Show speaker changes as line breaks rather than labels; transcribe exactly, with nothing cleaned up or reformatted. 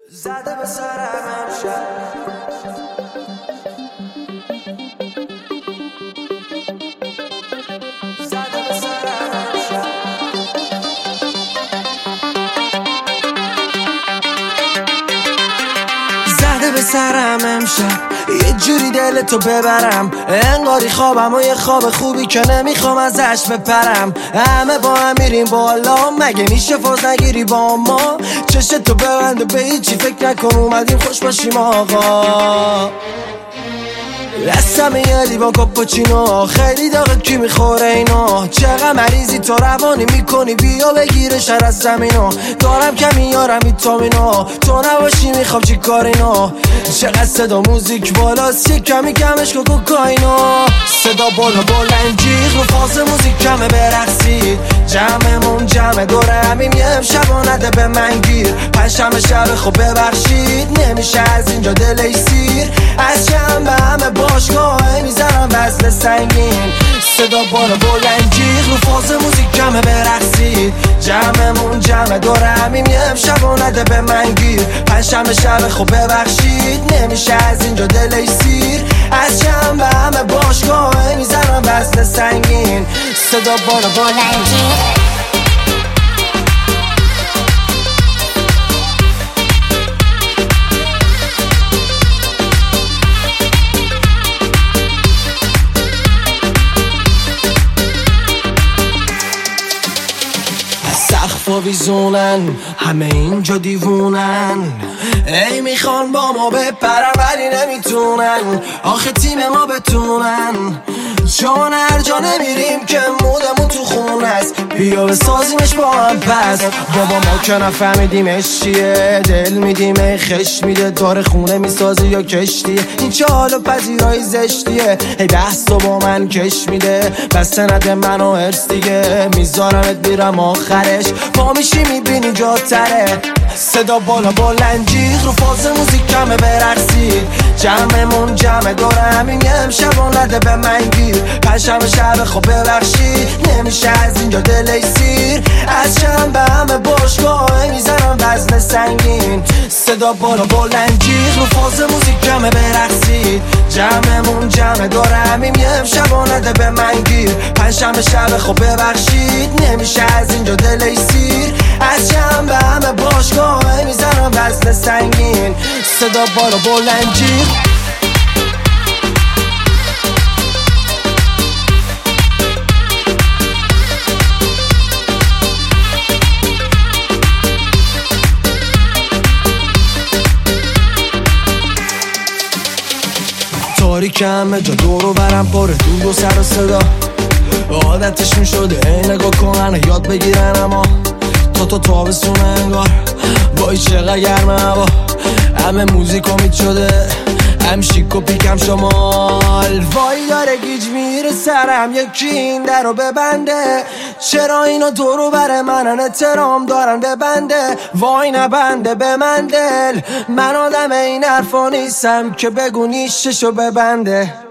زده به سرم امشب زده به سرم امشب زده به سرم امشب یه جوری دلتو ببرم، انگاری خوابم و یه خواب خوبی که نمیخوام ازش بپرم. همه با هم میریم بالا، مگه میشه فاز نگیری با ما؟ چشتو ببند و به هیچی فکر نکن، اومدیم خوش باشیم آقا. دستم یه لیوان کاپوچینو، خیلی داغه کی میخوره اینو؟ چقدر مریضی تو روانی میکنی، بیا بگیره شر از زمینو. دارم کمی یارم ویتامینو، تو نباشی میخوام چی کار اینو؟ چقدر صدا موزیک بالاست، یه کمی کمش کن کوکائینو. صدا بالا بلند جیغ رو فاز موزیک کمه برقصید، جمعمون جمع دوره همیم یه امشب و نده به من گیر. پنجشنبه شب خب ببخشید، نمیشه از اینجا دلی سیر. از چند به همه باشگاه میزنم وزن سنگین، صدا بالا بلند جیغ رو فاز موزیک کمه برقصید، جمعمون جمع دوره همیم یه امشب و نده به من گیر. پنجشنبه شب خب ببخشید، نمیشه از اینجا دلی سیر. از چند به همه باشگاه میزنم وزن سنگین، صدا بالا بلند جیغ. سقفا ویزونن، همه اینجا دیوونن، ای میخوان با ما بپرن ولی نمیتونن. آخه تیم ما بتونن، چون هر جا نمیریم که مودمون تو خون است. بیا بسازیمش با هم پس، بابا ما که نفهمیدیمش چیه. دل میدیم ای خش میده، داره خونه میسازی یا کشتیه. این چه حال و پذیرایی زشتیه، ای بحث و با من کش میده. بسته نده منو هرس دیگه، میذارمت میرم آخرش. پا میشی میبینی جا تره، صدا بالا بلند جیغ رو فاز موزیک کمه برقصید، جمعمون جمع دوره همین یه امشب و نده به من گیر. پنجشنبه شب خب ببخشید، نمیشه از اینجا دلی سیر. از چند به همه باشگاه میزنم وزن سنگین، صدا بالا بلند جیغ رو فاز موزیک کمه برقصید، جمعمون جمع دوره همین یه امشب و نده به من گیر. پنجشنبه شب خب ببخشید، نمیشه از اینجا دلی سیر. از چند به همه باشگاه میزنم وزن سنگین، صدا بالا بلند جیغ. تاریک همه جا دورو برم پاره دود و سر و صدا، عادتش میشده ای نگاه کنن یاد بگیرن. اما تا تو تابستونه انگار، وای چقدر گرمه هوا. همه موزیک امید شده، هم شیک و پیکم شمال. وای داره گیج میره سرم، یکی این در رو ببنده. چرا اینا دورو بر منن احترام دارن ببنده؟ وای نبنده به من دل، من آدم این حرفا نیستم که بگو نیششو ببنده.